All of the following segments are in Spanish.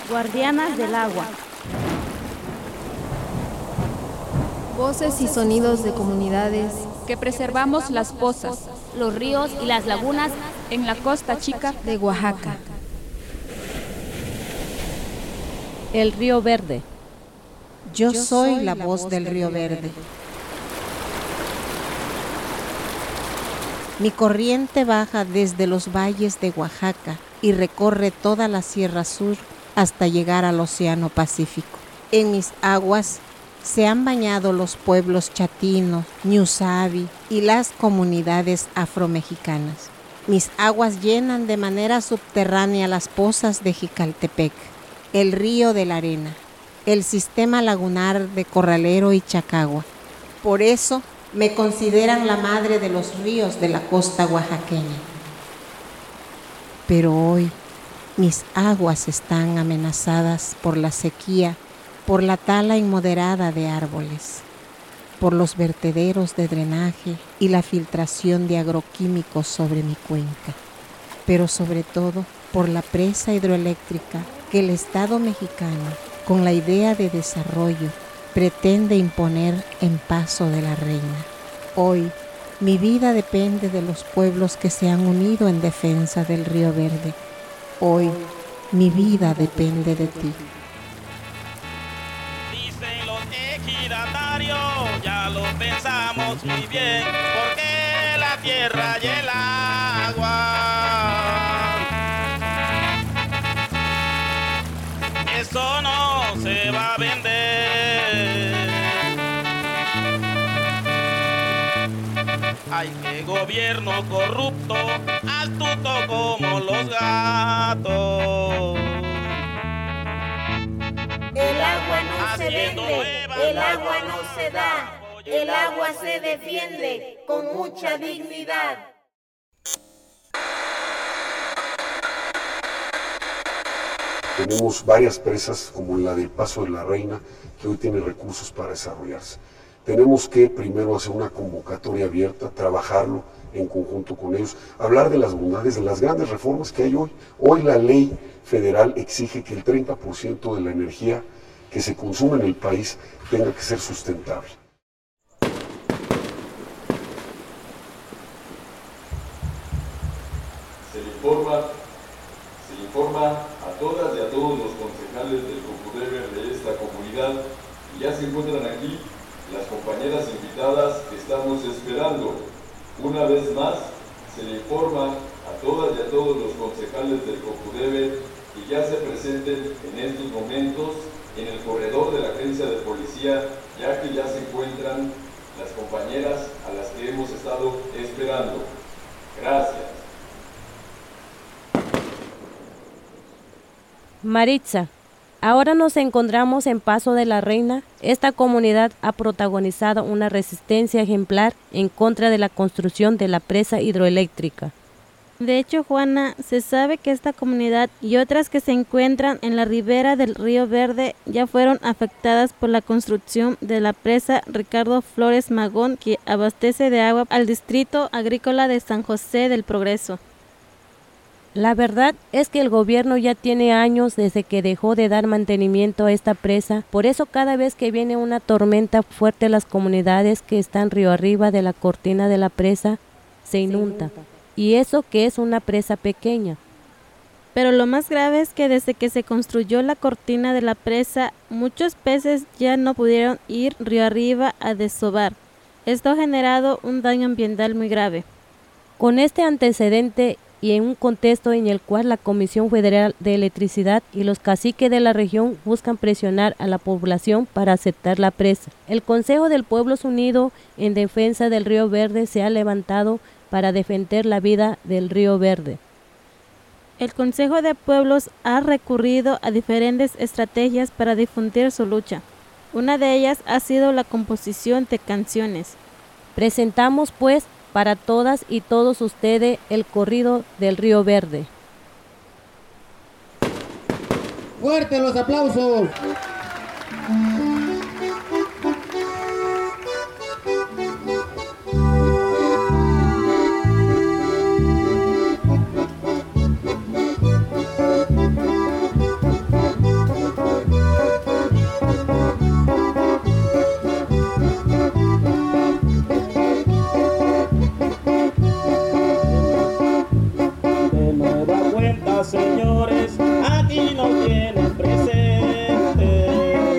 guardianas del agua. Voces y sonidos de comunidades que preservamos las pozas, los ríos y las lagunas en la Costa Chica de Oaxaca. El Río Verde. Yo soy la voz del Río Verde. Mi corriente baja desde los valles de Oaxaca y recorre toda la Sierra Sur hasta llegar al Océano Pacífico. En mis aguas se han bañado los pueblos chatinos, ñusabi y las comunidades afromexicanas. Mis aguas llenan de manera subterránea las pozas de Jicaltepec, el río de la Arena, el sistema lagunar de Corralero y Chacagua. Por eso me consideran la madre de los ríos de la costa oaxaqueña. Pero hoy mis aguas están amenazadas por la sequía, por la tala inmoderada de árboles, por los vertederos de drenaje y la filtración de agroquímicos sobre mi cuenca, pero sobre todo por la presa hidroeléctrica que el Estado mexicano, con la idea de desarrollo, pretende imponer en Paso de la Reina. Hoy, mi vida depende de los pueblos que se han unido en defensa del Río Verde. Hoy, mi vida depende de ti. Dicen los ejidatarios, ya lo pensamos muy bien, porque la tierra y el agua, eso no se va a vender. Ay, qué gobierno corrupto, astuto como los gatos. El agua no se vende, el agua no se da, el agua se defiende con mucha dignidad. Tenemos varias presas como la del Paso de la Reina que hoy tiene recursos para desarrollarse. Tenemos que primero hacer una convocatoria abierta, trabajarlo en conjunto con ellos, hablar de las bondades, de las grandes reformas que hay hoy. Hoy la ley federal exige que el 30% de la energía que se consume en el país tenga que ser sustentable. Se le informa a todas y a todos los concejales del CONFUDEVER de esta comunidad y ya se encuentran aquí las compañeras invitadas que estamos esperando. Una vez más, se le informa a todas y a todos los concejales del CONFUDEVER que ya se presenten en estos momentos en el corredor de la agencia de policía, ya que ya se encuentran las compañeras a las que hemos estado esperando. Gracias. Maritza, ahora nos encontramos en Paso de la Reina. Esta comunidad ha protagonizado una resistencia ejemplar en contra de la construcción de la presa hidroeléctrica. De hecho, Juana, se sabe que esta comunidad y otras que se encuentran en la ribera del Río Verde ya fueron afectadas por la construcción de la presa Ricardo Flores Magón, que abastece de agua al distrito agrícola de San José del Progreso. La verdad es que el gobierno ya tiene años desde que dejó de dar mantenimiento a esta presa, por eso cada vez que viene una tormenta fuerte las comunidades que están río arriba de la cortina de la presa se inundan, y eso que es una presa pequeña. Pero lo más grave es que desde que se construyó la cortina de la presa, muchos peces ya no pudieron ir río arriba a desovar. Esto ha generado un daño ambiental muy grave. Con este antecedente y en un contexto en el cual la Comisión Federal de Electricidad y los caciques de la región buscan presionar a la población para aceptar la presa, el Consejo del Pueblos Unidos en Defensa del Río Verde se ha levantado para defender la vida del Río Verde. El Consejo de Pueblos ha recurrido a diferentes estrategias para difundir su lucha. Una de ellas ha sido la composición de canciones. Presentamos pues para todas y todos ustedes el corrido del Río Verde. ¡Fuerte los aplausos! señores, aquí nos tienen presentes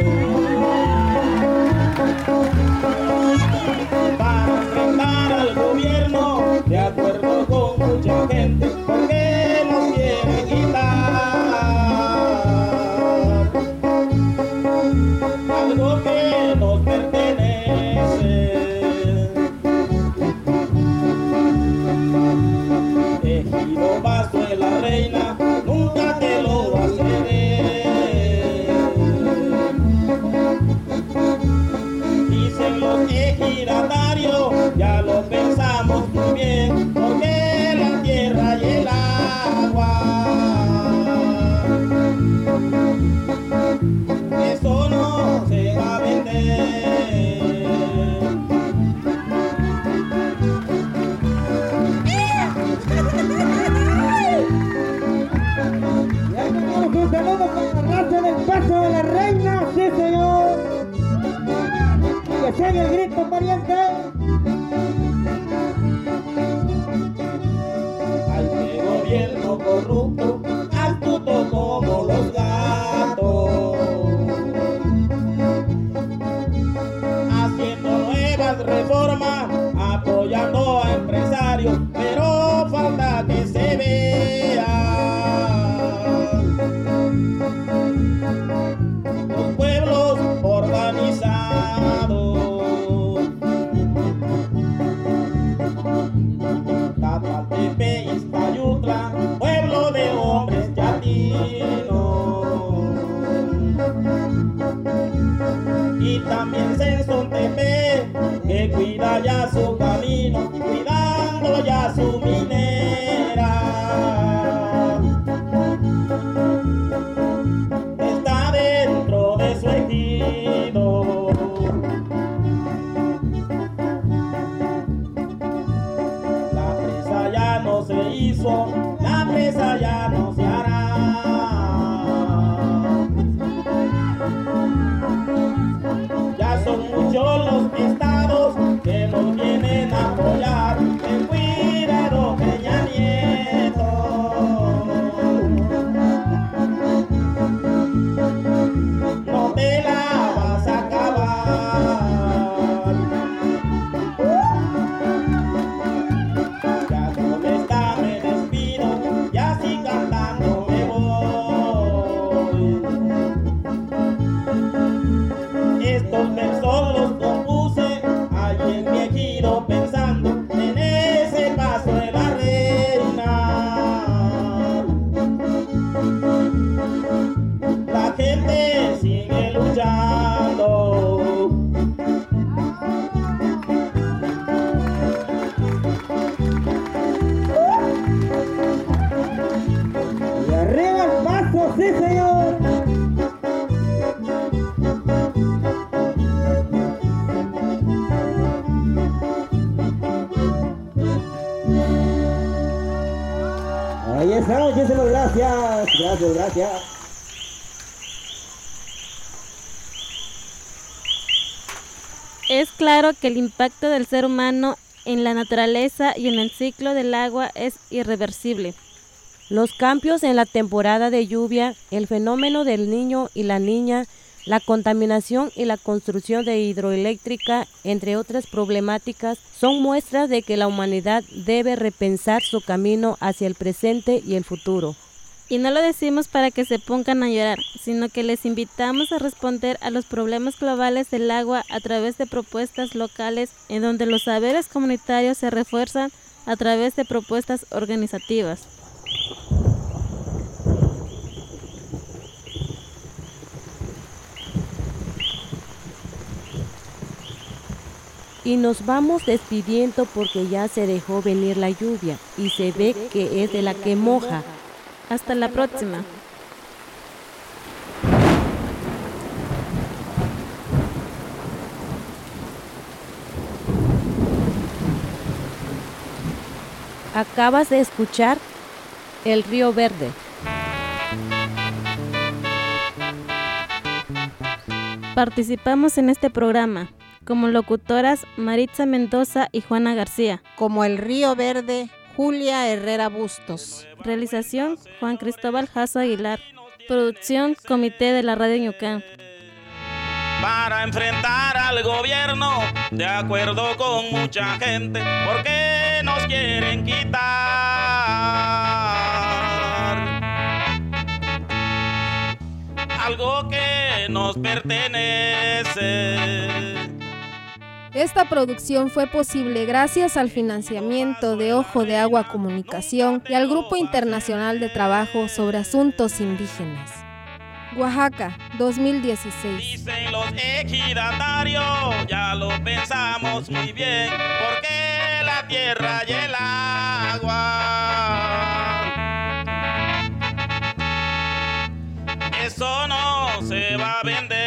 para enfrentar al gobierno, de acuerdo con mucha gente, porque nos quieren quitar algo que nos pertenece. Ejido Paso de la Reina, nunca te lo va a ceder. Dicen los ejidatarios, ya lo pensamos muy bien, porque la tierra y el agua, eso no se va a vender. Un saludo para la raza del Paso de la Reina, sí señor. Que se oiga el grito, pariente. Ay, qué gobierno corrupto, astuto como los gatos, haciendo nuevas reformas, apoyando a empresarios, pero falta que se vea los pueblos organizados. Tataltepe, Iztayutla, pueblo de hombres llaninos, y también Sensontepe, que cuida ya su camino, cuidando ya su minera. Está dentro de su ejido. La presa ya no se hizo, la presa ya no se hará. Ya son muchos los estados que nos vienen a apoyar. Ten cuidado, Peña Nieto. No te la vas a acabar. Ya con esta me despido, y así cantando me voy. Estos versos los compuse allí en mi ejido, pensando en ese Paso de la Reina. La gente sigue luchando. Y arriba el Paso, sí señor. Ahí estamos, muchísimas gracias. Gracias. Es claro que el impacto del ser humano en la naturaleza y en el ciclo del agua es irreversible. Los cambios en la temporada de lluvia, el fenómeno del niño y la niña, la contaminación y la construcción de hidroeléctrica, entre otras problemáticas, son muestras de que la humanidad debe repensar su camino hacia el presente y el futuro. Y no lo decimos para que se pongan a llorar, sino que les invitamos a responder a los problemas globales del agua a través de propuestas locales en donde los saberes comunitarios se refuerzan a través de propuestas organizativas. Y nos vamos despidiendo porque ya se dejó venir la lluvia y se ve que es de la que moja. Hasta la próxima. Acabas de escuchar El Río Verde. Participamos en este programa como locutoras Maritza Mendoza y Juana García. Como El Río Verde, Julia Herrera Bustos. Realización, Juan Cristóbal Jasso Aguilar. Producción, Comité de la Radio Ñucán. Para enfrentar al gobierno, de acuerdo con mucha gente, porque nos quieren quitar algo que nos pertenece. Esta producción fue posible gracias al financiamiento de Ojo de Agua Comunicación y al Grupo Internacional de Trabajo sobre Asuntos Indígenas. Oaxaca, 2016. Dicen los ejidatarios, ya lo pensamos muy bien, porque la tierra y el agua, eso no se va a vender.